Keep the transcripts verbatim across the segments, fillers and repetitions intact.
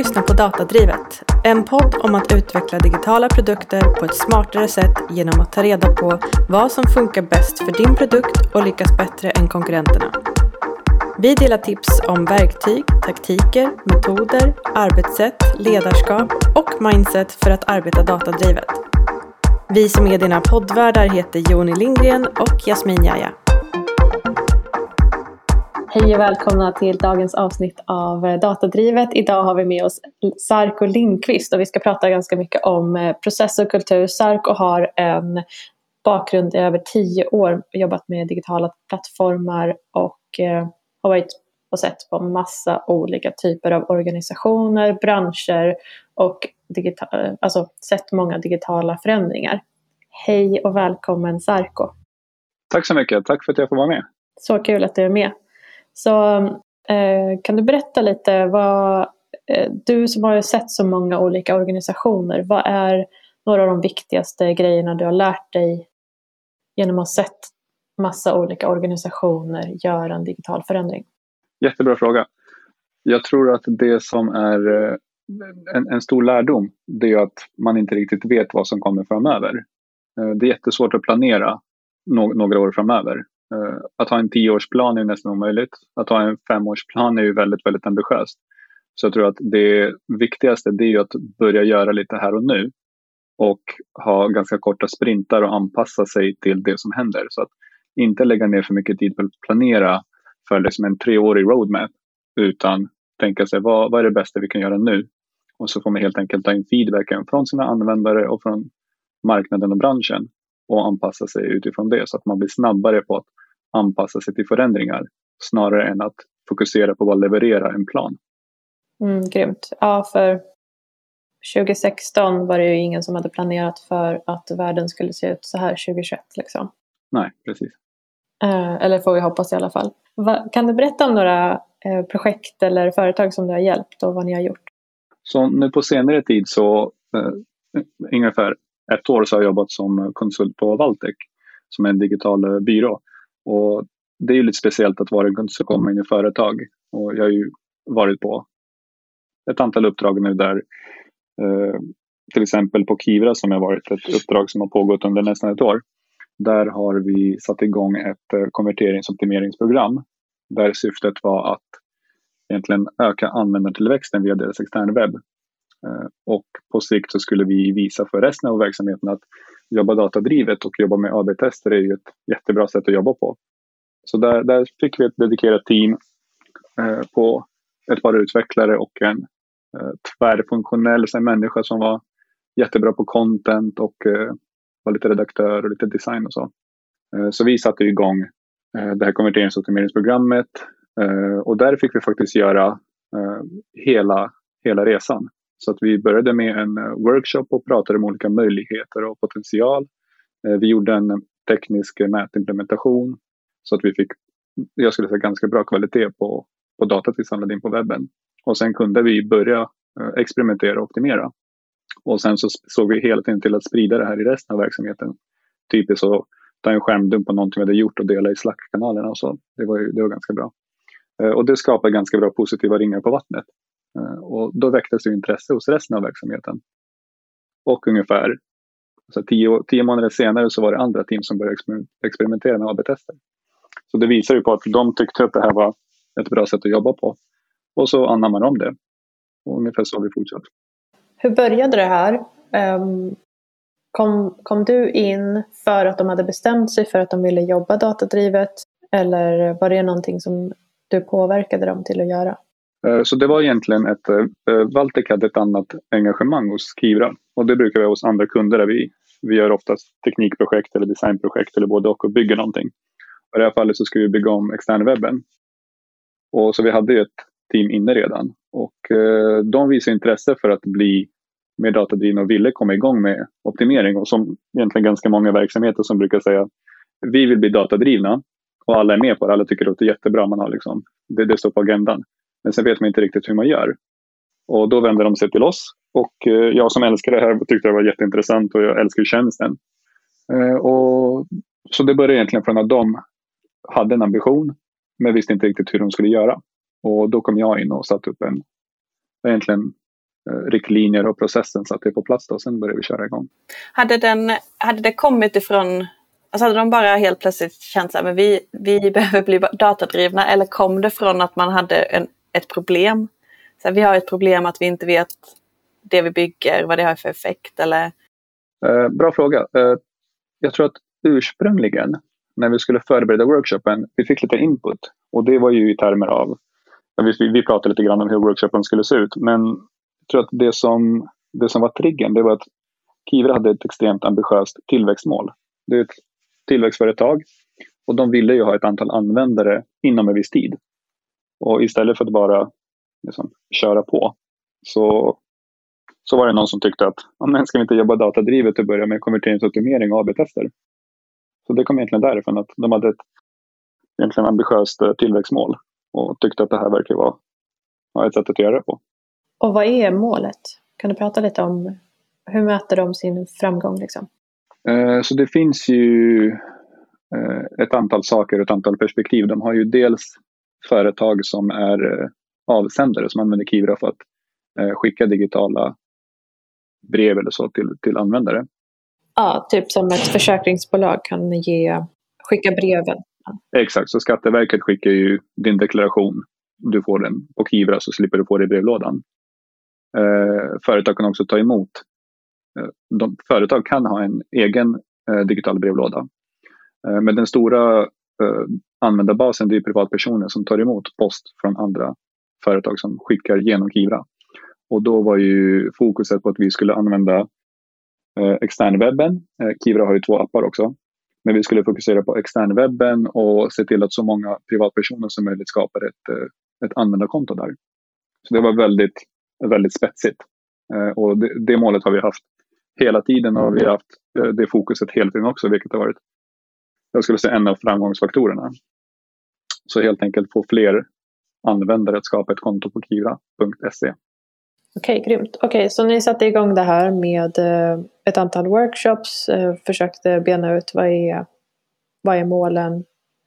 lyssnar på Datadrivet, en podd om att utveckla digitala produkter på ett smartare sätt genom att ta reda på vad som funkar bäst för din produkt och lyckas bättre än konkurrenterna. Vi delar tips om verktyg, taktiker, metoder, arbetssätt, ledarskap och mindset för att arbeta datadrivet. Vi som är dina poddvärdar heter Joni Lindgren och Jasmin Jaja. Hej och välkomna till dagens avsnitt av Datadrivet. Idag har vi med oss Sarko Lindqvist och vi ska prata ganska mycket om process och kultur. Sarko har en bakgrund i över tio år, jobbat med digitala plattformar och har varit och sett på massa olika typer av organisationer, branscher och digital, alltså sett många digitala förändringar. Hej och välkommen Sarko. Tack så mycket, tack för att jag får vara med. Så kul att du är med. Så eh, kan du berätta lite, vad, eh, du som har sett så många olika organisationer, vad är några av de viktigaste grejerna du har lärt dig genom att ha sett massa olika organisationer göra en digital förändring? Jättebra fråga. Jag tror att det som är en, en stor lärdom, det är att man inte riktigt vet vad som kommer framöver. Det är jättesvårt att planera no- några år framöver. Att ha en tioårsplan är nästan omöjligt. Att ha en femårsplan är ju väldigt, väldigt ambitiöst. Så jag tror att det viktigaste det är ju att börja göra lite här och nu. Och ha ganska korta sprintar och anpassa sig till det som händer. Så att inte lägga ner för mycket tid på att planera för liksom en treårig roadmap. Utan tänka sig vad, vad är det bästa vi kan göra nu. Och så får man helt enkelt ta in feedbacken från sina användare och från marknaden och branschen. Och anpassa sig utifrån det så att man blir snabbare på att anpassa sig till förändringar. Snarare än att fokusera på att leverera en plan. Mm, grymt. Ja, för tjugo sexton var det ju ingen som hade planerat för att världen skulle se ut så här tjugo tjugoett liksom. Nej, precis. Eh, eller får vi hoppas i alla fall. Va, kan du berätta om några eh, projekt eller företag som du har hjälpt och vad ni har gjort? Så nu på senare tid så eh, ungefär ett år så har jag jobbat som konsult på Valtech som är en digital byrå. Och det är ju lite speciellt att vara en konsult och komma in i företag. Och jag har ju varit på ett antal uppdrag nu där eh, till exempel på Kivra som har varit ett uppdrag som har pågått under nästan ett år. Där har vi satt igång ett eh, konverteringsoptimeringsprogram där syftet var att egentligen öka användartillväxten via deras externa webb. Eh, och på sikt så skulle vi visa för resten av verksamheten att jobba datadrivet och jobba med A B-tester är ju ett jättebra sätt att jobba på. Så där, där fick vi ett dedikerat team eh, på ett par utvecklare och en eh, tvärfunktionell så människa som var jättebra på content och eh, var lite redaktör och lite design och så. Eh, så vi satte igång eh, det här konverteringsoptimeringsprogrammet eh, och där fick vi faktiskt göra eh, hela, hela resan. Så att vi började med en workshop och pratade om olika möjligheter och potential. Eh, vi gjorde en teknisk mätimplementation så att vi fick, jag skulle säga, ganska bra kvalitet på, på datat vi samlade in på webben. Och sen kunde vi börja eh, experimentera och optimera. Och sen så såg vi hela tiden till att sprida det här i resten av verksamheten. Typiskt så ta en skärmdump på någonting vi hade gjort och dela i Slack-kanalerna och så. Det var, ju, det var ganska bra. Eh, och det skapade ganska bra positiva ringar på vattnet. Eh, och då väcktes ju intresse hos resten av verksamheten. Och ungefär alltså tio, tio månader senare så var det andra team som började experimentera med A B-tester. Så det visar ju på att de tyckte att det här var ett bra sätt att jobba på. Och så anammar de det. Och ungefär så vi fortsatt. Hur började det här? Um, kom, kom du in för att de hade bestämt sig för att de ville jobba datadrivet? Eller var det någonting som du påverkade dem till att göra? Så det var egentligen ett, Valtech hade ett annat engagemang hos Kivra. Och det brukar vi ha hos andra kunder där vi, vi gör oftast teknikprojekt eller designprojekt eller både och och bygger någonting. I det här fallet så ska vi bygga om externa webben. Och så vi hade ju ett team inne redan. Och eh, de visade intresse för att bli mer datadrivna och ville komma igång med optimering. Och som egentligen ganska många verksamheter som brukar säga vi vill bli datadrivna. Och alla är med på det. Alla tycker att det är jättebra. Man har liksom, det, det står på agendan. Men sen vet man inte riktigt hur man gör. Och då vände de sig till oss. Och eh, jag som älskar det här tyckte det var jätteintressant. Och jag älskar tjänsten. Eh, och, så det började egentligen från att de hade en ambition. Men visste inte riktigt hur de skulle göra. Och då kom jag in och satte upp en, egentligen riktlinjer och processen så att det är på plats då, och sen började vi köra igång. Hade, den, hade det kommit ifrån, alltså hade de bara helt plötsligt känt så här, men vi, vi behöver bli datadrivna, eller kom det från att man hade en, ett problem? Så här, vi har ett problem att vi inte vet det vi bygger, vad det har för effekt, eller? Eh, bra fråga. Eh, jag tror att ursprungligen när vi skulle förbereda workshopen, vi fick lite input, och det var ju i termer av, vi, vi pratade lite grann om hur workshopen skulle se ut, men jag tror att det som, det som var triggen, det var att Kivra hade ett extremt ambitiöst tillväxtmål. Det är ett tillväxtföretag och de ville ju ha ett antal användare inom en viss tid. Och istället för att bara liksom köra på, så, så var det någon som tyckte att ja, men ska vi inte jobba datadrivet och börja med konverteringsoptimering och A B-tester. Så det kom egentligen därifrån att de hade ett egentligen ambitiöst tillväxtmål och tyckte att det här verkar vara ja, ett sätt att göra det på. Och vad är målet? Kan du prata lite om hur mäter de sin framgång liksom? Eh, så det finns ju eh, ett antal saker och ett antal perspektiv. De har ju dels företag som är eh, avsändare som använder Kivra för att eh, skicka digitala brev eller så till, till användare. Ja, typ som ett försäkringsbolag kan ge, skicka breven. Exakt, så Skatteverket skickar ju din deklaration. Du får den på Kivra så slipper du få det i brevlådan. Eh, företag kan också ta emot. Eh, de, företag kan ha en egen eh, digital brevlåda. Eh, men den stora eh, användarbasen det är privatpersoner som tar emot post från andra företag som skickar genom Kivra. Och då var ju fokuset på att vi skulle använda eh, externwebben. Eh, Kivra har ju två appar också. Men vi skulle fokusera på externwebben och se till att så många privatpersoner som möjligt skapar ett, ett användarkonto där. Så det var väldigt, väldigt spetsigt. Och det, det målet har vi haft hela tiden och vi har haft det fokuset hela tiden också, vilket har varit, jag skulle säga, en av framgångsfaktorerna. Så helt enkelt få fler användare att skapa ett konto på kivra punkt se. Okej, grymt. Okej, så ni satte igång det här med ett antal workshops, försökte bena ut vad är, vad är målen,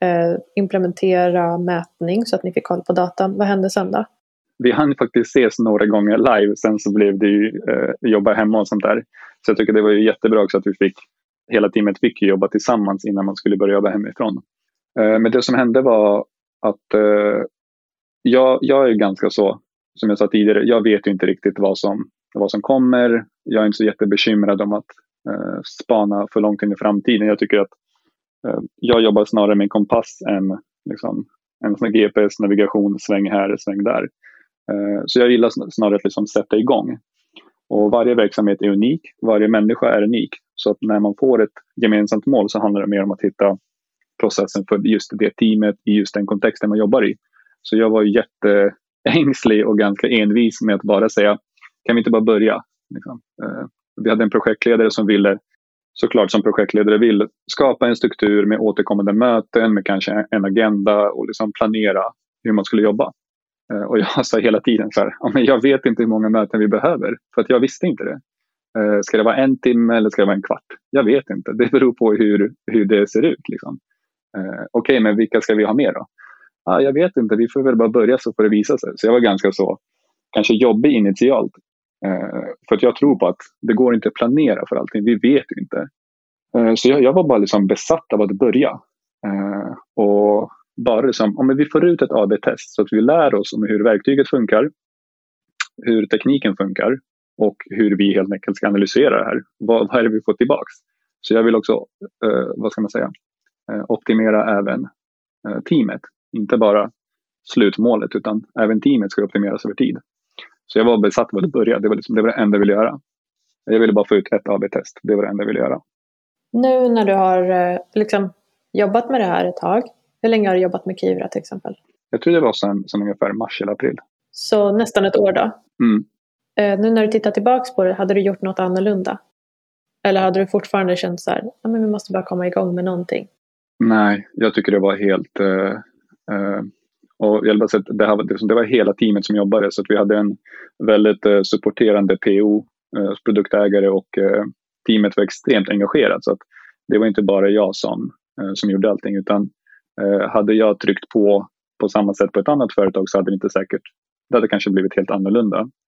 implementera mätning så att ni fick koll på datan. Vad hände sen då? Vi hann faktiskt ses några gånger live, sen så blev det ju eh, jobba hemma och sånt där. Så jag tycker det var ju jättebra också att vi fick, hela teamet fick jobba tillsammans innan man skulle börja jobba hemifrån. Eh, men det som hände var att eh, jag, jag är ganska så, som jag sa tidigare, jag vet ju inte riktigt vad som, vad som kommer. Jag är inte så jättebekymrad om att eh, spana för långt in i framtiden. Jag tycker att eh, jag jobbar snarare med en kompass än liksom, en sån G P S-navigation, sväng här, sväng där. Eh, så jag gillar snarare att liksom sätta igång. Och varje verksamhet är unik, varje människa är unik. Så att när man får ett gemensamt mål så handlar det mer om att hitta processen för just det teamet i just den kontexten man jobbar i. Så jag var jätteängslig och ganska envis med att bara säga, kan vi inte bara börja? Liksom. Eh, vi hade en projektledare som ville, såklart som projektledare vill, skapa en struktur med återkommande möten, med kanske en agenda och liksom planera hur man skulle jobba. Eh, och jag sa hela tiden så här, ja, men jag vet inte hur många möten vi behöver, för att jag visste inte det. Eh, ska det vara en timme eller ska det vara en kvart? Jag vet inte, det beror på hur, hur det ser ut. Liksom. Eh, Okej, okay, men vilka ska vi ha med då? Ah, jag vet inte, vi får väl bara börja så får det visa sig. Så jag var ganska så, kanske jobbig initialt. Eh, för att jag tror på att det går inte att planera för allting, vi vet ju inte. Eh, så jag, jag var bara liksom besatt av att börja. Eh, och bara liksom, om vi får ut ett A B-test så att vi lär oss om hur verktyget funkar, hur tekniken funkar och hur vi helt enkelt ska analysera det här. Vad, vad är det vi får tillbaks? Så jag vill också, eh, vad ska man säga, eh, optimera även eh, teamet. Inte bara slutmålet utan även teamet ska optimeras över tid. Så jag var besatt av att börja. Det var, liksom, det var det enda jag ville göra. Jag ville bara få ut ett A B-test. Det var det enda jag ville göra. Nu när du har liksom jobbat med det här ett tag. Hur länge har du jobbat med Kivra till exempel? Jag tror det var sen, sen ungefär mars eller april. Så nästan ett år då? Mm. Eh, nu när du tittar tillbaka på det, hade du gjort något annorlunda? Eller hade du fortfarande känt så här, ja, men vi måste bara komma igång med någonting? Nej, jag tycker det var helt... Uh, uh, och jag vill bara säga att det, här, det var hela teamet som jobbade. Så att vi hade en väldigt uh, supporterande P O, uh, produktägare och uh, teamet var extremt engagerat. Så att det var inte bara jag som, uh, som gjorde allting. Utan uh, hade jag tryckt på på samma sätt på ett annat företag så hade det inte säkert... Det hade kanske blivit helt annorlunda.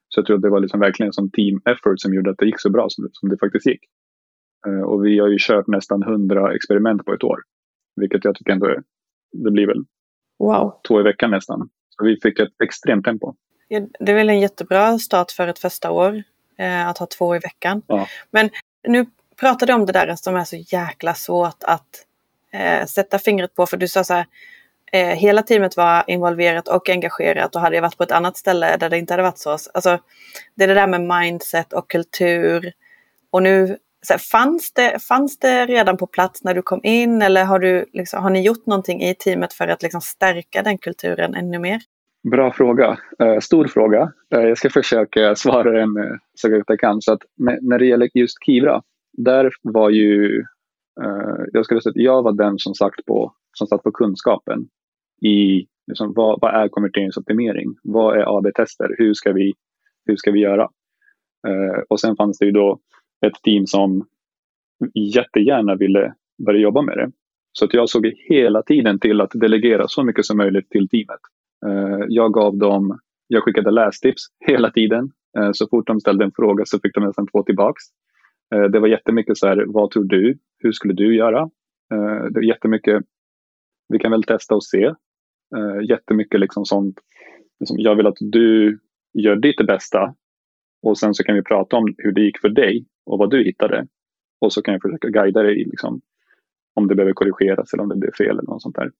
Så jag tror att det var liksom verkligen en sån team effort som gjorde att det gick så bra som, som det faktiskt gick. Uh, och vi har ju kört nästan hundra experiment på ett år. Vilket jag tycker ändå är, det blir väl wow. två i veckan nästan. Så vi fick ett extremt tempo. Ja, det är väl en jättebra start för ett första år. Eh, att ha två i veckan. Ja. Men nu pratade du om det där som är så jäkla svårt att eh, sätta fingret på. För du sa så här, eh, hela teamet var involverat och engagerat. Och hade jag varit på ett annat ställe där det inte hade varit så. Alltså, det är det där med mindset och kultur. Och nu, så här, fanns, det, fanns det redan på plats när du kom in? Eller har, du, liksom, har ni gjort någonting i teamet för att liksom, stärka den kulturen ännu mer? Bra fråga. Uh, stor fråga. Uh, jag ska försöka svara den uh, så gott jag kan. Så att med, när det gäller just Kivra, där var ju, uh, jag skulle säga att jag var den som sagt på, som satt på kunskapen i liksom, vad, vad är konverteringsoptimering? Vad är A B-tester? Hur ska vi, hur ska vi göra? Uh, och sen fanns det ju då ett team som jättegärna ville börja jobba med det. Så att jag såg hela tiden till att delegera så mycket som möjligt till teamet. Jag gav dem, jag skickade lästips hela tiden. Så fort de ställde en fråga så fick de nästan två tillbaks. Det var jättemycket så här, vad tror du? Hur skulle du göra? Det var jättemycket, vi kan väl testa och se. Jättemycket liksom sånt. Jag vill att du gör ditt bästa. Och sen så kan vi prata om hur det gick för dig och vad du hittade. Och så kan jag försöka guida dig liksom, om det behöver korrigeras eller om det blir fel eller något sånt där.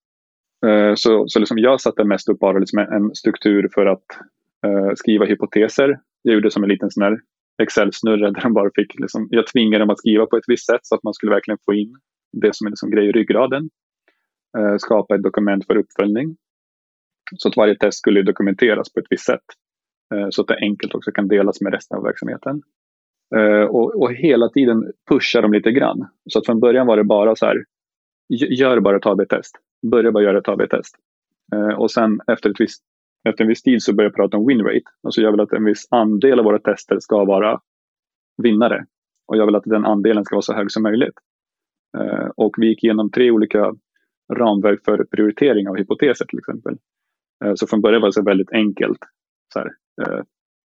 Så, så liksom jag satte mest upp bara liksom en struktur för att uh, skriva hypoteser. Jag gjorde som en liten sån här Excel-snurra där de bara fick, liksom, jag tvingade dem att skriva på ett visst sätt så att man skulle verkligen få in det som är liksom grej i ryggraden. Uh, skapa ett dokument för uppföljning. Så att varje test skulle dokumenteras på ett visst sätt. Uh, så att det enkelt också kan delas med resten av verksamheten. Uh, och, och hela tiden pushar de lite grann. Så att från början var det bara så här, gör bara ett A B-test. Börja bara göra ett A B-test. Uh, och sen efter, ett visst, efter en viss tid så börjar jag prata om win rate. Alltså jag vill att en viss andel av våra tester ska vara vinnare. Och jag vill att den andelen ska vara så hög som möjligt. Uh, och vi gick igenom tre olika ramverk för prioritering av hypoteser till exempel. Uh, så från början var det så väldigt enkelt. Så här, uh,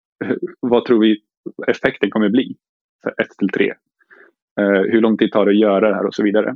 vad tror vi effekten kommer bli? ett till tre. Uh, hur lång tid tar det att göra det här och så vidare.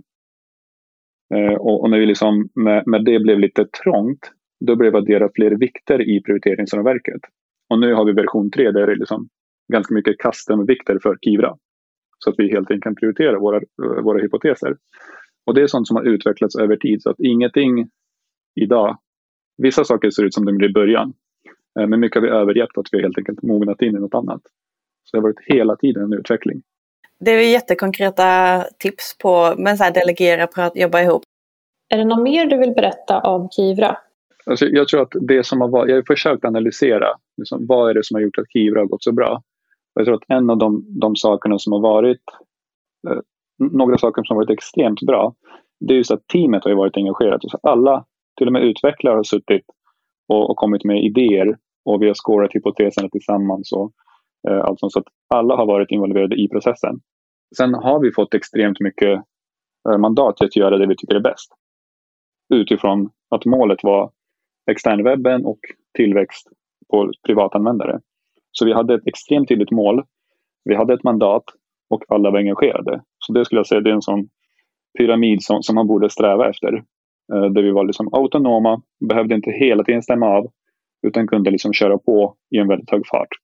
Uh, och, och när vi liksom med, med det blev lite trångt, då blev det addera fler vikter i prioriteringsramverket. Och nu har vi version tre där det är liksom ganska mycket custom-vikter för Kivra. Så att vi helt enkelt kan prioritera våra, uh, våra hypoteser. Och det är sånt som har utvecklats över tid. Så att ingenting idag, vissa saker ser ut som de gjorde i början. Uh, men mycket har vi övergett för att vi helt enkelt mognat in i något annat. Så det har varit hela tiden en utveckling. Det är jättekonkreta tips på men så här, delegera på att jobba ihop. Är det något mer du vill berätta om Kivra? Alltså, jag tror att det som har varit, jag har försökt analysera liksom, vad är det som har gjort att Kivra har gått så bra. Jag tror att en av de, de sakerna som har varit eh, några saker som har varit extremt bra, det är just att teamet har varit engagerat. Så alla, till och med utvecklare har suttit och, och kommit med idéer och vi har skårat hypoteserna tillsammans och alltså så att alla har varit involverade i processen. Sen har vi fått extremt mycket mandat att göra det vi tycker är bäst. Utifrån att målet var externwebben och tillväxt på privatanvändare. Så vi hade ett extremt tydligt mål. Vi hade ett mandat och alla var engagerade. Så det skulle jag säga det är en sån pyramid som, som man borde sträva efter. Där vi var liksom autonoma, behövde inte hela tiden stämma av utan kunde liksom köra på i en väldigt hög fart.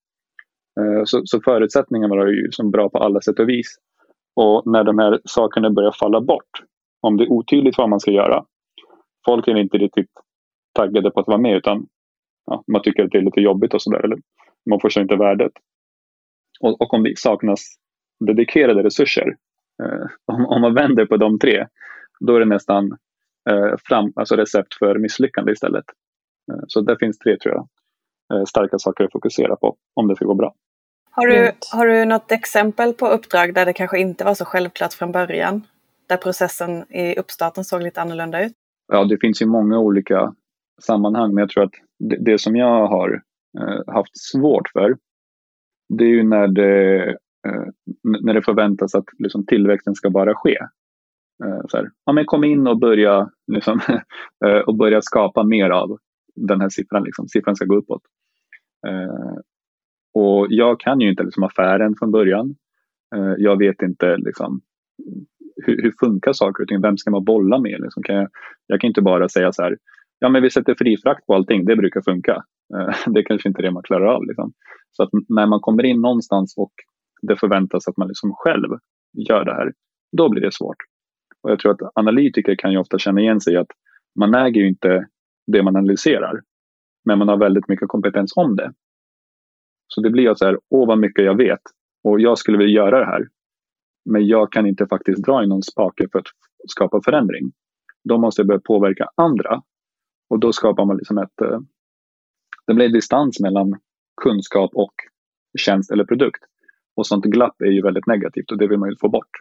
Så, så förutsättningarna var ju liksom bra på alla sätt och vis. Och när de här sakerna börjar falla bort, om det är otydligt vad man ska göra, folk är inte riktigt taggade på att vara med utan ja, man tycker att det är lite jobbigt och sådär, eller man får sig inte värdet. Och, och om det saknas dedikerade resurser, eh, om, om man vänder på de tre, då är det nästan eh, fram, alltså recept för misslyckande istället. Eh, så där finns tre, tror jag, eh, starka saker att fokusera på om det ska gå bra. Har du, har du något exempel på uppdrag där det kanske inte var så självklart från början? Där processen i uppstarten såg lite annorlunda ut? Ja, det finns ju många olika sammanhang. Men jag tror att det, det som jag har eh, haft svårt för, det är ju när det, eh, när det förväntas att liksom, tillväxten ska bara ske. Eh, så här, ja, men kom in och börja, liksom, eh, och börja skapa mer av den här siffran. Liksom. Siffran ska gå uppåt. Eh, Och jag kan ju inte liksom affären från början. Jag vet inte liksom, hur, hur funkar saker och ting. Vem ska man bolla med? Liksom, kan jag, jag kan inte bara säga så här, ja men vi sätter fri frakt på allting, det brukar funka. Det är kanske inte det man klarar av. Liksom. Så att när man kommer in någonstans och det förväntas att man liksom själv gör det här, då blir det svårt. Och jag tror att analytiker kan ju ofta känna igen sig att man äger ju inte det man analyserar, men man har väldigt mycket kompetens om det. Så det blir ju så här, åh vad mycket jag vet och jag skulle vilja göra det här, men jag kan inte faktiskt dra i någon spake för att skapa förändring. Då måste jag börja påverka andra och då skapar man liksom ett, det blir distans mellan kunskap och tjänst eller produkt. Och sånt glapp är ju väldigt negativt och det vill man ju få bort.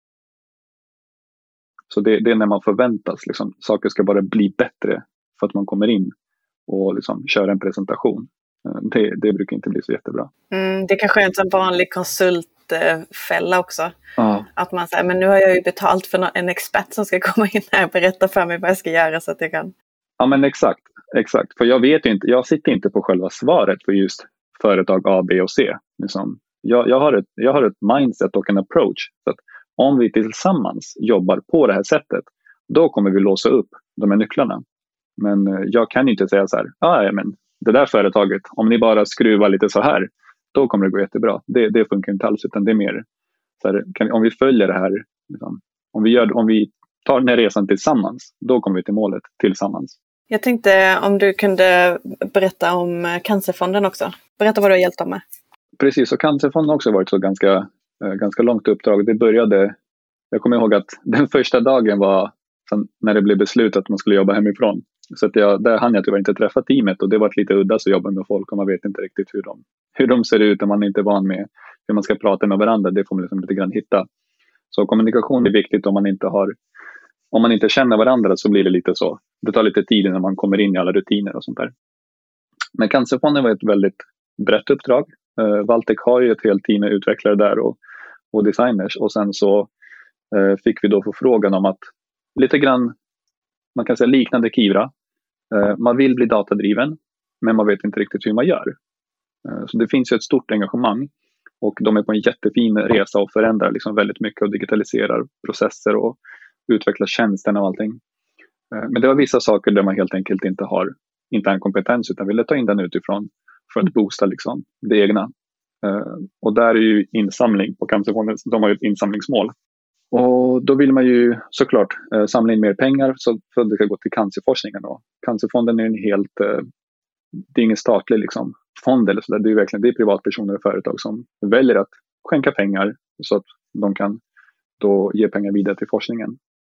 Så det, det är när man förväntas, liksom, saker ska bara bli bättre för att man kommer in och liksom kör en presentation. Det, det brukar inte bli så jättebra. Mm, det kanske är en vanlig konsultfälla också. Ja. Att man säger, men nu har jag ju betalt för en expert som ska komma in här och berätta för mig vad jag ska göra så att jag kan. Ja men exakt, exakt. För jag vet inte, jag sitter inte på själva svaret för just företag A, B och C. Liksom. Jag, jag, har ett, jag har ett mindset och en approach. Så att om vi tillsammans jobbar på det här sättet, då kommer vi låsa upp de här nycklarna. Men jag kan inte säga så här, ah, ja men det där företaget, om ni bara skruvar lite så här, då kommer det gå jättebra. Det, det funkar inte alls, utan det är mer så här, kan, om vi följer det här, liksom, om, vi gör, om vi tar den här resan tillsammans, då kommer vi till målet tillsammans. Jag tänkte om du kunde berätta om Cancerfonden också. Berätta vad du har hjälpt dem med. Precis, och Cancerfonden har också varit så ganska, ganska långt uppdrag. Det började, jag kommer ihåg att den första dagen var när det blev beslutat att man skulle jobba hemifrån. Så att jag, där hann jag tyvärr inte träffa teamet och det var lite udda så jobba med folk och man vet inte riktigt hur de, hur de ser ut och man är inte van med hur man ska prata med varandra. Det får man liksom lite grann hitta. Så kommunikation är viktigt om man inte har, om man inte känner varandra så blir det lite så. Det tar lite tid när man kommer in i alla rutiner och sånt där. Men Cancerfonden var ett väldigt brett uppdrag. Uh, Valtec har ju ett helt team med utvecklare där och, och designers och sen så uh, fick vi då förfrågan om att lite grann, man kan säga liknande Kivra. Uh, man vill bli datadriven men man vet inte riktigt hur man gör. Uh, så det finns ju ett stort engagemang och de är på en jättefin resa och förändrar liksom väldigt mycket och digitaliserar processer och utvecklar tjänsterna och allting. Uh, men det var vissa saker där man helt enkelt inte har inte en kompetens utan ville ta in den utifrån för att boosta liksom det egna. Uh, och där är ju insamling på Cancerfonden, de har ju ett insamlingsmål. Och då vill man ju såklart uh, samla in mer pengar så för att det ska gå till cancerforskningen. Då. Cancerfonden är en helt, uh, det är ingen statlig liksom, fond eller sådär. Det är ju verkligen det är privatpersoner och företag som väljer att skänka pengar så att de kan då ge pengar vidare till forskningen.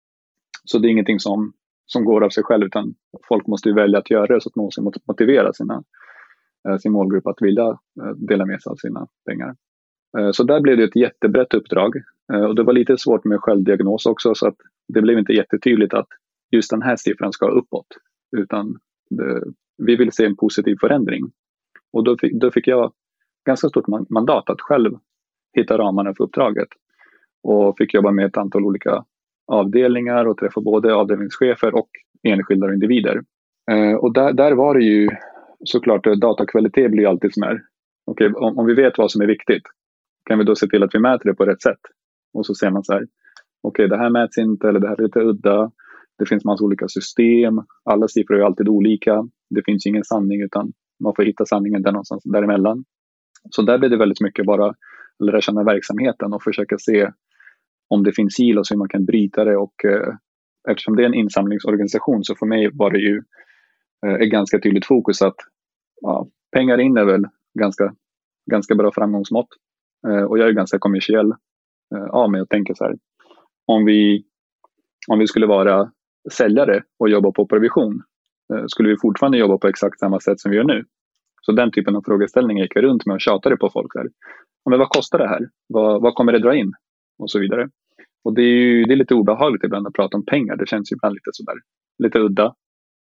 Så det är ingenting som, som går av sig själv utan folk måste ju välja att göra det så att man måste motivera sina sin målgrupp att vilja dela med sig av sina pengar. Så där blev det ett jättebrett uppdrag och det var lite svårt med självdiagnos också så att det blev inte jättetydligt att just den här siffran ska uppåt utan det, vi vill se en positiv förändring och då fick, då fick jag ganska stort mandat att själv hitta ramarna för uppdraget och fick jobba med ett antal olika avdelningar och träffa både avdelningschefer och enskilda individer. Och där, där var det ju såklart datakvalitet blir alltid som är. Okej, om, om vi vet vad som är viktigt kan vi då se till att vi mäter det på rätt sätt. Och så ser man så här, okej det här mäts inte eller det här är lite udda. Det finns massa olika system. Alla siffror är alltid olika. Det finns ingen sanning utan man får hitta sanningen där någonstans däremellan. Så där blir det väldigt mycket bara lära känna verksamheten och försöka se om det finns silos hur man kan bryta det. Och eh, eftersom det är en insamlingsorganisation så för mig var det ju ett ganska tydligt fokus att ja, pengar in är väl ganska, ganska bra framgångsmått. Eh, och jag är ganska kommersiell eh, av mig och tänker så här. Om vi, om vi skulle vara säljare och jobba på provision eh, skulle vi fortfarande jobba på exakt samma sätt som vi gör nu. Så den typen av frågeställningar gick jag runt med och tjatade på folk. Här. Men vad kostar det här? Vad, vad kommer det dra in? Och så vidare. Och det är ju det är lite obehagligt ibland att prata om pengar. Det känns ju ibland lite sådär, lite udda.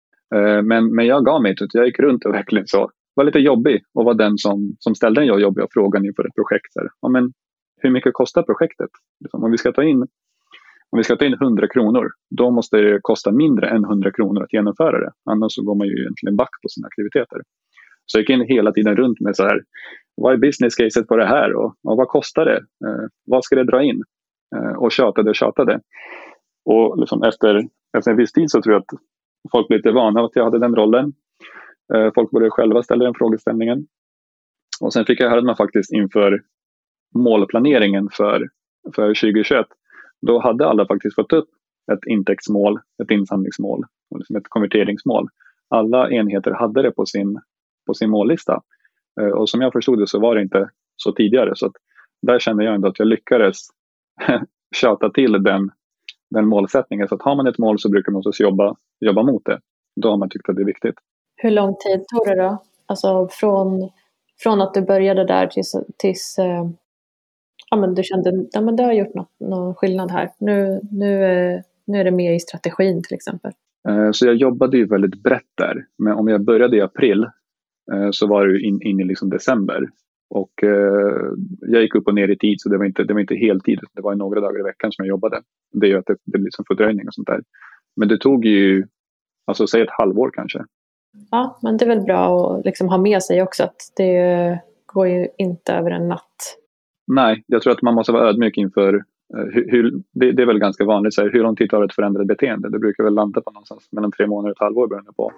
Men, men jag gav mig inte, jag gick runt och verkligen så var lite jobbig och var den som, som ställde den jobbiga frågan inför ett projekt. Så här, ja, men hur mycket kostar projektet? Om vi ska ta in om vi ska ta in hundra kronor, då måste det kosta mindre än hundra kronor att genomföra det. Annars så går man ju egentligen back på sina aktiviteter. Så jag gick in hela tiden runt med så här, vad är business caset på det här och, och vad kostar det? Eh, vad ska det dra in? Eh, och tjatade och tjatade. Och liksom efter, efter en viss tid så tror jag att folk blev lite vana att jag hade den rollen. Eh, folk började själva ställa den frågeställningen. Och sen fick jag höra att man faktiskt inför målplaneringen för, för tjugohundratjugoett, då hade alla faktiskt fått upp ett intäktsmål, ett insamlingsmål och liksom ett konverteringsmål. Alla enheter hade det på sin, på sin mållista. Eh, och som jag förstod det så var det inte så tidigare. Så att där kände jag ändå att jag lyckades tjata till den, den målsättningen. Så att har man ett mål så brukar man också jobba, jobba mot det. Då har man tyckt att det är viktigt. Hur lång tid tog det då? Alltså från, från att du började där tills, tills eh, ja, men du kände ja, men du har gjort något, någon skillnad här. Nu, nu, eh, nu är det mer i strategin till exempel. Eh, så jag jobbade ju väldigt brett där. Men om jag började i april eh, så var det in, in i liksom december. Och eh, jag gick upp och ner i tid så det var inte, det var inte heltid. Det var några dagar i veckan som jag jobbade. Det gör att det, det blir som fördröjning och sånt där. Men det tog ju, alltså säg ett halvår kanske. Ja, men det är väl bra att liksom ha med sig också att det går ju inte över en natt. Nej, jag tror att man måste vara ödmjuk inför eh, hur, hur, det, det är väl ganska vanligt så här, hur lång tid tar ett förändrat beteende. Det brukar väl landa på någonstans mellan tre månader och ett halvår beroende på.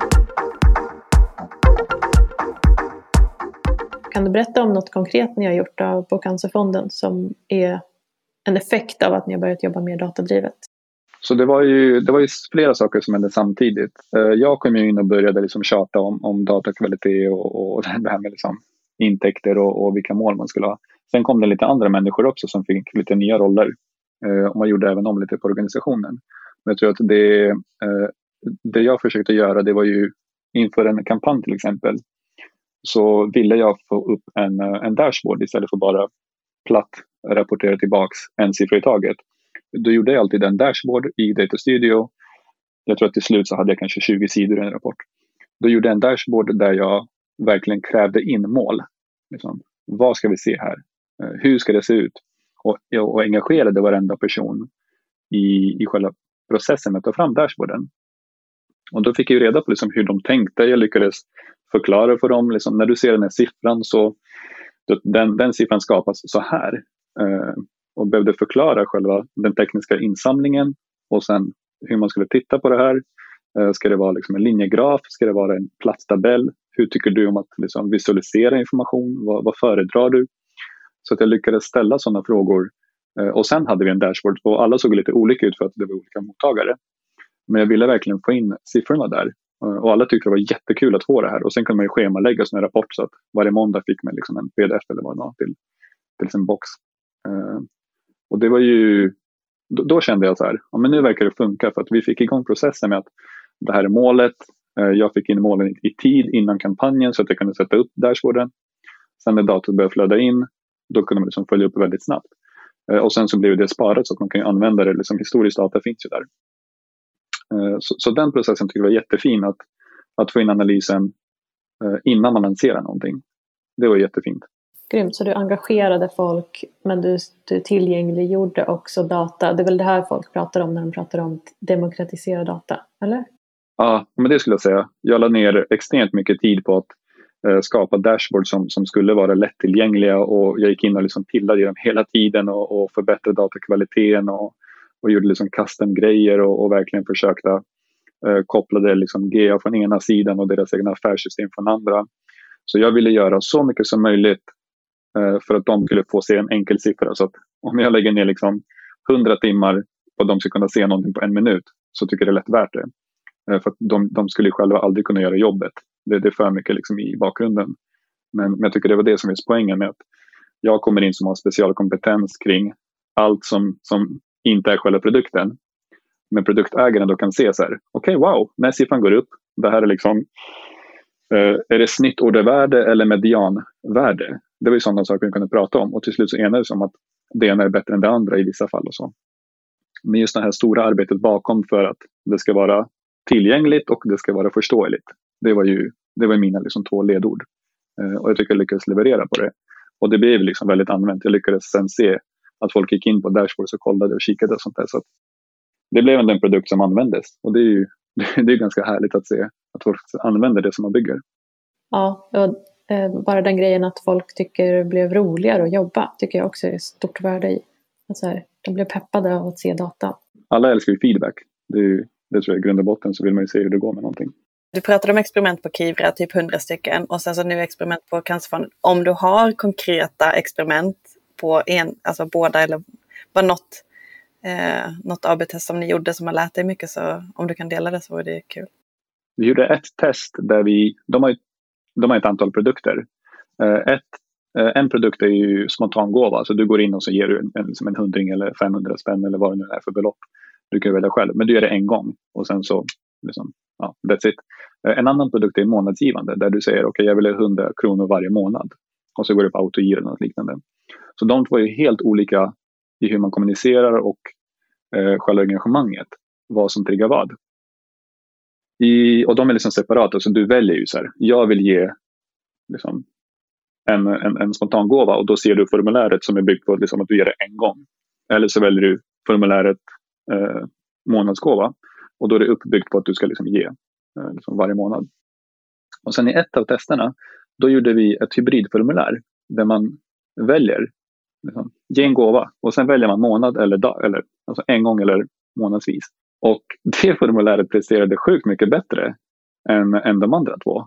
Kan du berätta om något konkret ni har gjort på Cancerfonden som är en effekt av att ni har börjat jobba mer datadrivet? Så det var ju, det var ju flera saker som hände samtidigt. Jag kom ju in och började liksom tjata om, om datakvalitet och, och det här med liksom intäkter och, och vilka mål man skulle ha. Sen kom det lite andra människor också som fick lite nya roller. Och man gjorde även om lite på organisationen. Men jag tror att det, det jag försökte göra, det var ju inför en kampanj till exempel. Så ville jag få upp en, en dashboard istället för bara platt rapportera tillbaks en siffra i taget. Då gjorde jag alltid en dashboard i Data Studio. Jag tror att till slut så hade jag kanske tjugo sidor i en rapport. Då gjorde jag en dashboard där jag verkligen krävde in mål. Liksom, vad ska vi se här? Hur ska det se ut? Och, och engagerade varenda person i, i själva processen med att ta fram dashboarden. Och då fick jag ju reda på liksom hur de tänkte. Jag lyckades förklara för dem. Liksom, när du ser den här siffran så den, den siffran skapas så här. Eh, och behövde förklara själva den tekniska insamlingen. Och sen hur man skulle titta på det här. Eh, ska det vara liksom en linjegraf? Ska det vara en platstabell? Hur tycker du om att liksom visualisera information? Vad, vad föredrar du? Så att jag lyckades ställa sådana frågor. Eh, och sen hade vi en dashboard. Och alla såg lite olika ut för att det var olika mottagare. Men jag ville verkligen få in siffrorna där. Och alla tyckte det var jättekul att få det här. Och sen kunde man ju schemalägga en rapport så att varje måndag fick man liksom en pdf eller vad det var till, till sin box. Uh, och det var ju, då, då kände jag så här, ja men nu verkar det funka för att vi fick igång processen med att det här är målet. Uh, jag fick in målen i, i tid innan kampanjen så att jag kunde sätta upp dashboarden. Sen när datorn började flöda in, då kunde man liksom följa upp väldigt snabbt. Uh, och sen så blev det sparat så att man kan använda det, liksom historisk data finns ju där. Så, så den processen tycker jag var jättefin att, att få in analysen eh, innan man lanserar någonting. Det var jättefint. Grymt, så du engagerade folk men du, du tillgängliggjorde också data. Det är väl det här folk pratar om när de pratar om demokratisera data, eller? Ja, men det skulle jag säga. Jag la ner extremt mycket tid på att eh, skapa dashboards som, som skulle vara lättillgängliga och jag gick in och liksom pillade i dem hela tiden och, och förbättrade datakvaliteten och Och gjorde liksom custom-grejer och, och verkligen försökte eh, koppla det liksom G A från ena sidan och deras egna affärssystem från andra. Så jag ville göra så mycket som möjligt eh, för att de skulle få se en enkel siffra. Så att om jag lägger ner liksom hundra timmar och de ska kunna se någonting på en minut så tycker jag det är lätt värt det. Eh, för att de, de skulle själva aldrig kunna göra jobbet. Det, det är för mycket liksom i bakgrunden. Men, men jag tycker det var det som är poängen med att jag kommer in som har specialkompetens kring allt som, som inte är själva produkten. Men produktägaren då kan se så här. Okej, okay, wow, när siffran går upp. Det här är liksom eh, är det snittordervärde eller medianvärde? Det var ju sådana saker vi kunde prata om. Och till slut så enades om att det ena är bättre än det andra i vissa fall och så. Men just det här stora arbetet bakom för att det ska vara tillgängligt och det ska vara förståeligt. Det var ju det var mina liksom två ledord. Eh, och jag tycker jag lyckades leverera på det. Och det blev liksom väldigt använt. Jag lyckades sen se att folk gick in på dashboards och kollade och kikade och sånt där. Så att det blev en produkt som användes. Och det är ju det är ganska härligt att se att folk använder det som man bygger. Ja, Eh, bara den grejen att folk tycker det blev roligare att jobba tycker jag också är ett stort värde i. Alltså här, de blev peppade av att se data. Alla älskar ju feedback. Det, är ju, det tror jag i grund och botten så vill man ju se hur det går med någonting. Du pratade om experiment på Kivra, typ hundra stycken. Och sen så nu experiment på Cancerfonden. Om du har konkreta experiment på en, alltså båda eller bara något, eh, något A B-test som ni gjorde som har lärt dig mycket, så om du kan dela det så vore det kul. Vi gjorde ett test där vi, de har, de har ett antal produkter. Ett, en produkt är ju spontangåva, så du går in och så ger du en, en, en hundring eller femhundra spänn eller vad det nu är för belopp. Du kan välja själv, men du gör det en gång och sen så liksom, ja, that's it. En annan produkt är månadsgivande där du säger okej, okay, jag vill ha hundra kronor varje månad och så går det på autogiro eller något liknande. Så de två är helt olika i hur man kommunicerar och eh, själva engagemanget, vad som triggar vad. I, och de är liksom separata, så du väljer ju så här, jag vill ge liksom, en, en, en spontan gåva och då ser du formuläret som är byggt på liksom, att du ger det en gång. Eller så väljer du formuläret eh, månadsgåva och då är det uppbyggt på att du ska liksom, ge eh, liksom, varje månad. Och sen i ett av testerna då gjorde vi ett hybridformulär där man väljer liksom, ge en gåva och sen väljer man månad eller dag, eller alltså en gång eller månadsvis. Och det formuläret presterade sjukt mycket bättre än, än de andra två.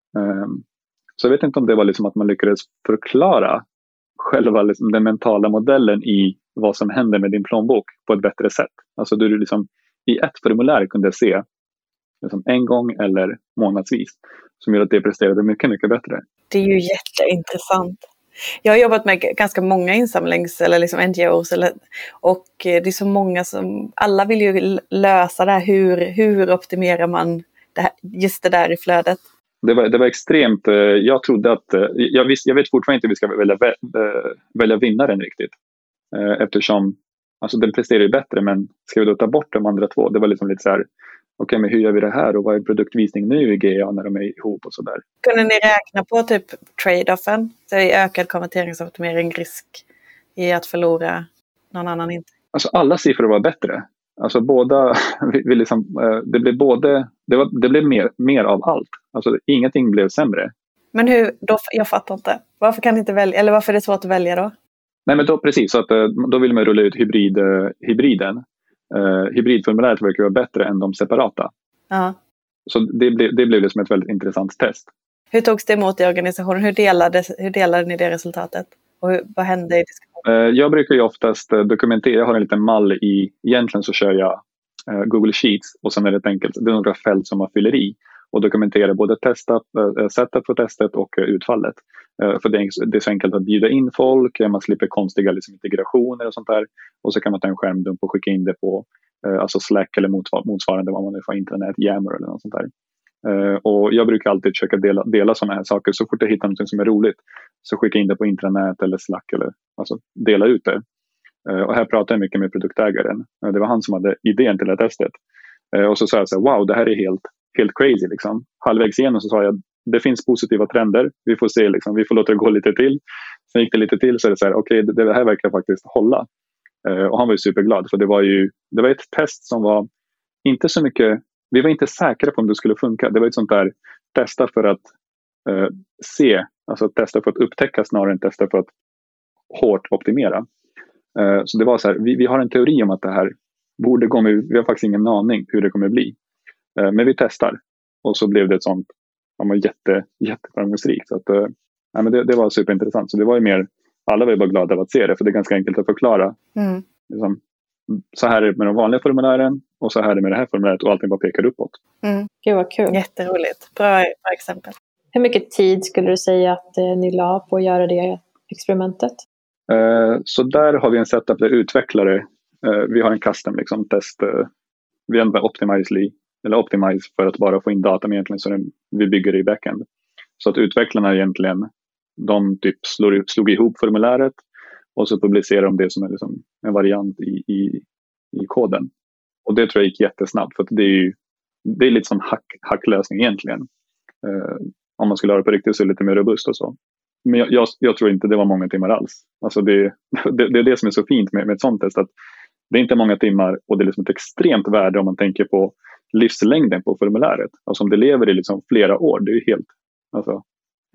Um, så jag vet inte om det var liksom att man lyckades förklara själva liksom den mentala modellen i vad som händer med din plånbok på ett bättre sätt. Alltså du liksom i ett formulär kunde se liksom en gång eller månadsvis som gör att det presterade mycket, mycket bättre. Det är ju jätteintressant. Jag har jobbat med ganska många insamlings- eller liksom N G O:s eller, och det är så många som, alla vill ju lösa det här, hur, hur optimerar man det här, just det där i flödet. Det var, det var extremt, jag trodde att, jag, visst, jag vet fortfarande inte hur vi ska välja, välja vinnaren riktigt. Eftersom, alltså den presterar ju bättre, men ska vi då ta bort de andra två? Det var liksom lite så här, okej okay, men hur gör vi det här och vad är produktvisning nu i G A när de är ihop och sådär. Kunde ni räkna på typ trade-offen? Så är ökad konverteringsoptimering risk i att förlora någon annan inte? Alltså alla siffror var bättre. Alltså båda, vi, vi liksom, det blev både, det, var, det blev mer, mer av allt. Alltså ingenting blev sämre. Men hur, då, jag fattar inte. Varför kan ni inte välja, eller varför är det svårt att välja då? Nej men då precis, så att, då vill man rulla ut hybrid, hybriden. Uh, hybridformuläret verkar vara bättre än de separata. Ja. Så det, ble, det blev liksom ett väldigt intressant test. Hur togs det emot i organisationen? Hur delade, hur delade ni det resultatet? Och hur, vad hände i diskussionen? Uh, jag brukar ju oftast dokumentera, jag har en liten mall i, egentligen så kör jag uh, Google Sheets och sen är det enkelt, det är några fält som man fyller i och dokumenterar både testat, uh, setup för testet och uh, utfallet. Uh, för det är, det är så enkelt att bjuda in folk, man slipper konstiga liksom, integrationer och sånt där. Och så kan man ta en skärmdump och skicka in det på uh, alltså Slack eller motsvarande vad man nu får, internet, Yammer eller något sånt där. Uh, och jag brukar alltid försöka dela, dela sådana här saker. Så fort jag hittar något som är roligt så skicka in det på intranät eller Slack eller alltså dela ut det. Uh, och här pratar jag mycket med produktägaren. Uh, det var han som hade idén till det här testet. Uh, och så sa jag så här, wow, det här är helt, helt crazy liksom. Halvvägs igenom så sa jag, det finns positiva trender. Vi får se, liksom, vi får låta det gå lite till. Sen gick det lite till så är det så här, okej, okay, det, det här verkar faktiskt hålla. Uh, och han var ju superglad för det var ju, det var ett test som var inte så mycket, vi var inte säkra på om det skulle funka. Det var ett sånt där testa för att uh, se, alltså testa för att upptäcka snarare än testa för att hårt optimera. Uh, så det var så här, vi, vi har en teori om att det här borde gå med, vi har faktiskt ingen aning hur det kommer bli. Uh, men vi testar. Och så blev det ett sånt, man var jätte, jätteframgångsrikt. Så att, uh, ja, men det, det var superintressant. Så det var ju mer, alla var ju bara glada av att se det, för det är ganska enkelt att förklara. Mm. Liksom, så här är det med de vanliga formulären och så här är det med det här formuläret och allting bara pekar uppåt. Mm. Gud vad kul. Jätteroligt. Bra, bra exempel. Hur mycket tid skulle du säga att eh, ni la på att göra det experimentet? Uh, så där har vi en setup där utvecklare, uh, vi har en custom liksom, test, uh, vi använder Optimizely, eller Optimize för att bara få in data, men egentligen så den, vi bygger det i backend. Så att utvecklarna egentligen, de typ slår, slog ihop formuläret och så publicerar de det som är liksom en variant i, i, i koden. Och det tror jag gick jättesnabbt, för att det är ju det är lite som hack, hacklösning egentligen. Uh, om man skulle göra det på riktigt så är det lite mer robust och så. Men jag, jag, jag tror inte det var många timmar alls. Alltså det, det, det är det som är så fint med, med ett sånt test, att det är inte många timmar och det är liksom ett extremt värde om man tänker på livslängden på formuläret. Alltså om det lever i liksom flera år, det är ju helt, alltså,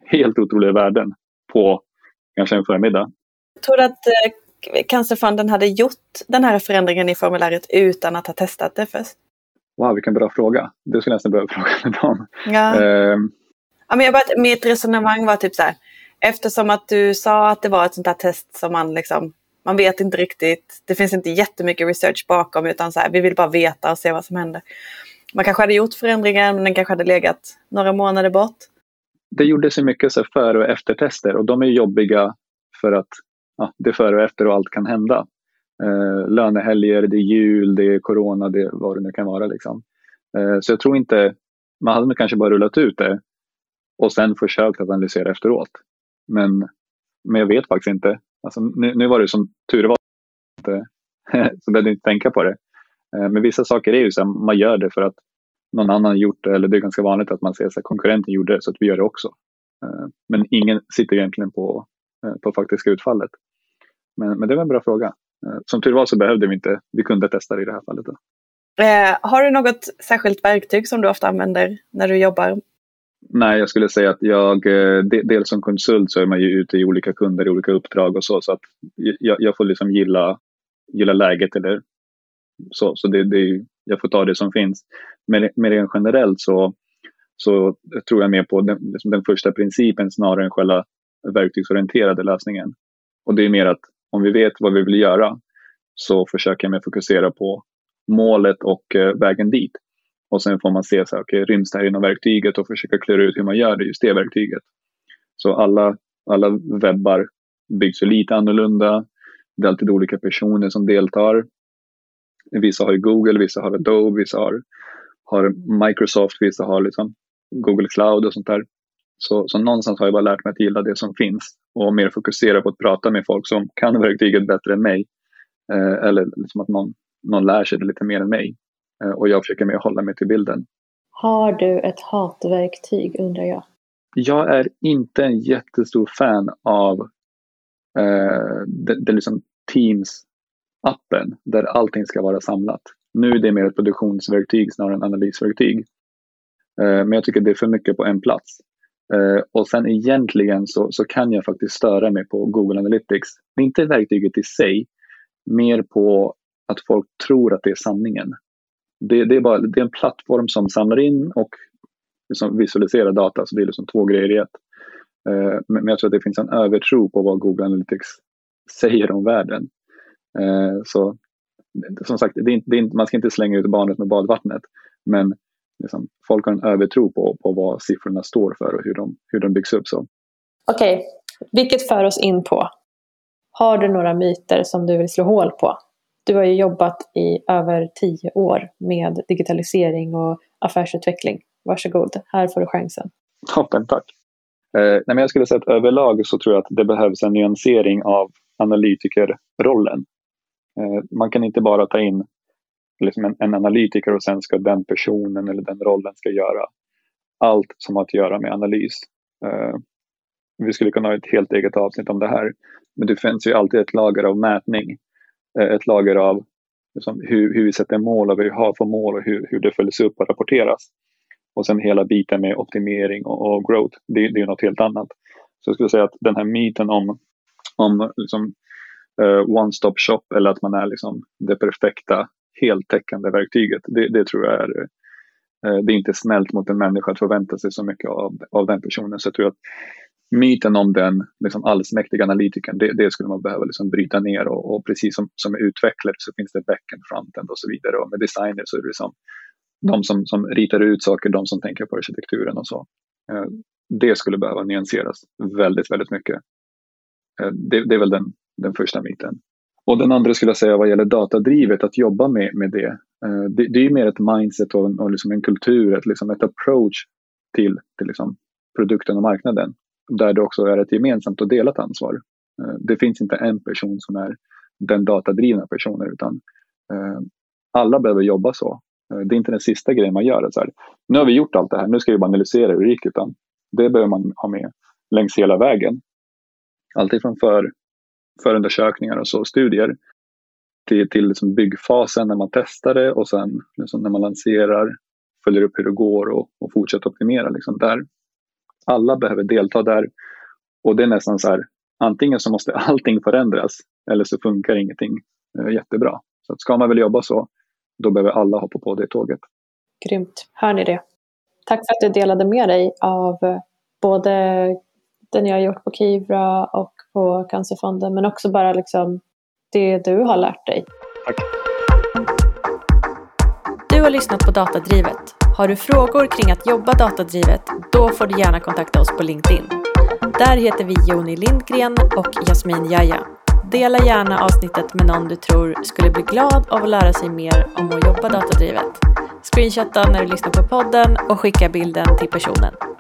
helt otroliga värden på kanske en förmiddag. Tror du att eh, Cancerfonden hade gjort den här förändringen i formuläret utan att ha testat det först? Wow, vilken bra fråga. Det skulle jag nästan behöva fråga dem. Ja. Eh, ja, men jag bara, mitt resonemang var typ så här. Eftersom att du sa att det var ett sånt här test som man liksom, man vet inte riktigt, det finns inte jättemycket research bakom, utan så här, vi vill bara veta och se vad som händer. Man kanske hade gjort förändringen, men den kanske hade legat några månader bort. Det gjorde så mycket så före och eftertester, och de är jobbiga för att ja, det är före och efter och allt kan hända. Eh, lönehelger, det är jul, det är corona, det är vad det nu kan vara. Liksom. Eh, så jag tror inte, man hade kanske bara rullat ut det och sen försökt att analysera efteråt. Men, men jag vet faktiskt inte. Alltså, nu, nu var det som tur var inte, så behövde jag inte tänka på det. Eh, men vissa saker är ju så att man gör det för att någon annan gjort det, eller det är ganska vanligt att man ser att konkurrenten gjorde det så att vi gör det också. Eh, men ingen sitter egentligen på, eh, på faktiska utfallet. Men, men det var en bra fråga. Eh, som tur var så behövde vi inte, vi kunde testa det i det här fallet. Då. Eh, har du något särskilt verktyg som du ofta använder när du jobbar? Nej, jag skulle säga att jag, dels som konsult så är man ju ute i olika kunder, i olika uppdrag och så. Så att jag, jag får liksom gilla, gilla läget eller så. Så det, det, jag får ta det som finns. Men, men rent generellt så, så tror jag mer på den, liksom den första principen snarare än själva verktygsorienterade lösningen. Och det är mer att om vi vet vad vi vill göra så försöker jag mer fokusera på målet och eh, vägen dit. Och sen får man se så här, okay, ryms det här inom verktyget och försöka klura ut hur man gör det just det verktyget. Så alla, alla webbar byggs ju lite annorlunda. Det är alltid olika personer som deltar. Vissa har Google, vissa har Adobe, vissa har, har Microsoft, vissa har liksom Google Cloud och sånt där. Så, så någonstans har jag bara lärt mig att gilla det som finns. Och mer fokusera på att prata med folk som kan verktyget bättre än mig. Eh, eller liksom att någon, någon lär sig det lite mer än mig. Och jag försöker med att hålla mig till bilden. Har du ett hatverktyg, undrar jag? Jag är inte en jättestor fan av eh, det, det liksom Teams-appen där allting ska vara samlat. Nu är det mer ett produktionsverktyg snarare än analysverktyg. Eh, men jag tycker det är för mycket på en plats. Eh, och sen egentligen så, så kan jag faktiskt störa mig på Google Analytics. Inte verktyget i sig, mer på att folk tror att det är sanningen. Det, det, är bara, det är en plattform som samlar in och liksom visualiserar data. Så det är liksom två grejer i ett. Uh, men jag tror att det finns en övertro på vad Google Analytics säger om världen. Uh, så som sagt, det är inte, det är inte, man ska inte slänga ut barnet med badvattnet. Men liksom, folk har en övertro på, på vad siffrorna står för och hur de, hur de byggs upp. Så. Okej, okay. Vilket för oss in på? Har du några myter som du vill slå hål på? Du har ju jobbat i över tio år med digitalisering och affärsutveckling. Varsågod, här får du chansen. Toppen, tack. Eh, nej, men jag skulle säga att överlag så tror jag att det behövs en nyansering av analytikerrollen. Eh, man kan inte bara ta in liksom en, en analytiker och sen ska den personen eller den rollen ska göra allt som har att göra med analys. Eh, vi skulle kunna ha ett helt eget avsnitt om det här. Men det finns ju alltid ett lager av mätning. Ett lager av liksom, hur, hur vi sätter mål och vad vi har för mål och hur, hur det följs upp och rapporteras. Och sen hela biten med optimering och, och growth, det, det är ju något helt annat. Så jag skulle säga att den här myten om, om liksom, uh, one-stop shop eller att man är liksom, det perfekta heltäckande verktyget, det, det tror jag är, uh, det är inte snällt mot en människa att förvänta sig så mycket av, av den personen. Så jag tror att myten om den liksom allsmäktiga analytikern, det, det skulle man behöva liksom bryta ner och, och precis som, som utvecklare så finns det backend, frontend och så vidare, och med designers så är det liksom de som, som ritar ut saker, de som tänker på arkitekturen och så. Eh, det skulle behöva nyanseras väldigt, väldigt mycket. Eh, det, det är väl den, den första myten. Och den andra skulle jag säga vad gäller datadrivet, att jobba med, med det. Eh, det. Det är ju mer ett mindset och, och liksom en kultur, ett, liksom ett approach till, till liksom produkten och marknaden. Där det också är ett gemensamt och delat ansvar. Det finns inte en person som är den datadrivna personen, utan alla behöver jobba så. Det är inte den sista grejen man gör. Så här, nu har vi gjort allt det här, nu ska vi bara analysera hur det gick, utan det behöver man ha med längs hela vägen. Alltifrån för, förundersökningar och så, studier till, till liksom byggfasen när man testar det och sen liksom när man lanserar, följer upp hur det går och, och fortsätter optimera. Liksom där. alla behöver delta där. Och det är nästan så här, antingen så måste allting förändras eller så funkar ingenting eh, jättebra. Så att ska man väl jobba så, då behöver alla hoppa på det tåget. Grymt, hör ni det? Tack för att du delade med dig av både det ni har gjort på Kivra och på Cancerfonden, men också bara liksom det du har lärt dig. Tack. Du har lyssnat på Datadrivet. Har du frågor kring att jobba datadrivet, då får du gärna kontakta oss på LinkedIn. Där heter vi Joni Lindgren och Jasmin Jaja. Dela gärna avsnittet med någon du tror skulle bli glad av att lära sig mer om att jobba datadrivet. Screenshotta när du lyssnar på podden och skicka bilden till personen.